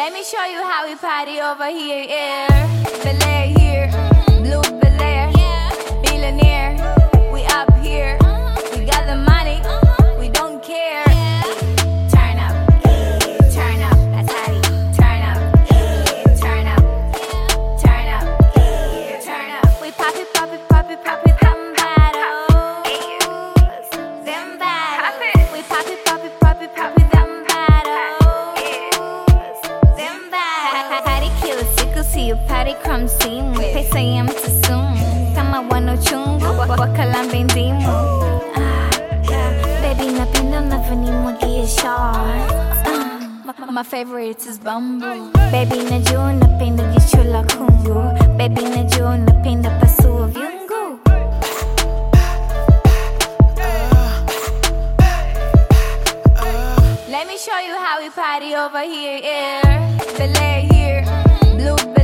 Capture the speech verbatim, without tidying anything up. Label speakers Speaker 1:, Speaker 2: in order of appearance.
Speaker 1: Let me show you how we party over here, yeah. Bel Air here, blue Bel Air, billionaire. We up here, we got the money, we don't care. Turn up, turn up, that's how we turn up, turn up, turn up, turn up. We pop it, pop it, pop it, pop it, them bottles, them bottles. We pop it, pop it, pop it, pop it, them bottles, them bottles. Party killer, sickle, see you party crumb simu. Pesa ya mtasumu, kama wano chungu, wakala benzimu. Ah, yeah. Baby, napenda unavyonimwagia shots. Ah, my favorite is bamboo. Baby, najua napenda jicho la kungu. Baby, najua napenda pasua vyungu. Let me show you how we party over here, yeah. Bel Air here, blue